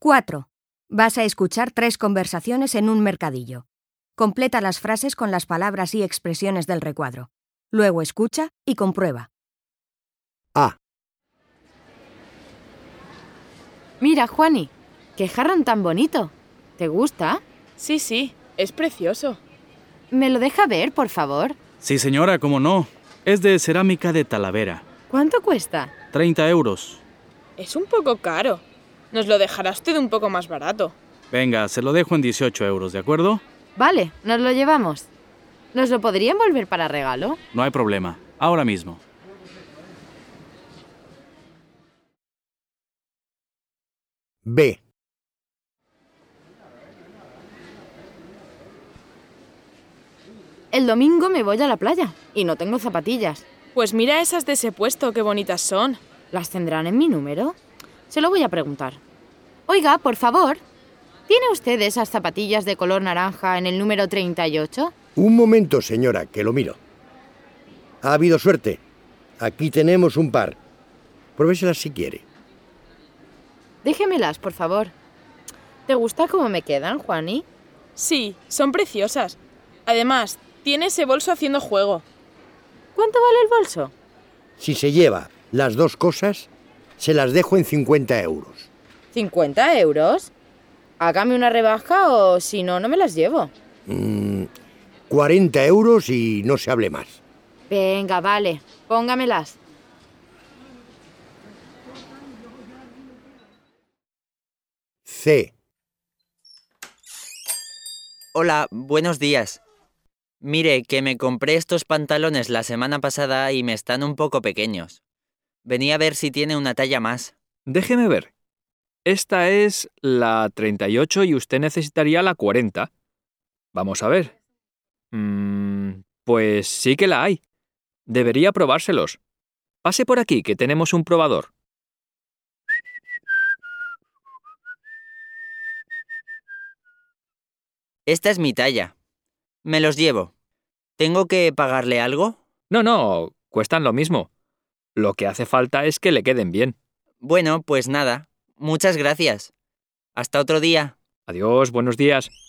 4. Vas a escuchar 3 conversaciones en un mercadillo. Completa las frases con las palabras y expresiones del recuadro. Luego escucha y comprueba. A. Mira, Juani, qué jarrón tan bonito. ¿Te gusta? Sí, es precioso. ¿Me lo deja ver, por favor? Sí, señora, cómo no. Es de cerámica de Talavera. ¿Cuánto cuesta? 30 euros. Es un poco caro. Nos lo dejará usted un poco más barato. Venga, se lo dejo en 18 euros, ¿de acuerdo? Vale, nos lo llevamos. ¿Nos lo podría envolver para regalo? No hay problema. Ahora mismo. B. El domingo me voy a la playa y no tengo zapatillas. Pues mira esas de ese puesto, qué bonitas son. ¿Las tendrán en mi número? Se lo voy a preguntar. Oiga, por favor, ¿tiene usted esas zapatillas de color naranja en el número 38? Un momento, señora, que lo miro. Ha habido suerte. Aquí tenemos un par. Pruébeselas si quiere. Déjemelas, por favor. ¿Te gusta cómo me quedan, Juani? Sí, son preciosas. Además, tiene ese bolso haciendo juego. ¿Cuánto vale el bolso? Si se lleva las dos cosas, se las dejo en 50 euros. ¿50 euros? Hágame una rebaja o si no, no me las llevo. 40 euros y no se hable más. Venga, vale, póngamelas. C. Hola, buenos días. Mire, que me compré estos pantalones la semana pasada y me están un poco pequeños. Venía a ver si tiene una talla más. Déjeme ver. Esta es la 38 y usted necesitaría la 40. Vamos a ver. Pues sí que la hay. Debería probárselos. Pase por aquí, que tenemos un probador. Esta es mi talla. Me los llevo. ¿Tengo que pagarle algo? No, cuestan lo mismo. Lo que hace falta es que le queden bien. Bueno, pues nada. Muchas gracias. Hasta otro día. Adiós, buenos días.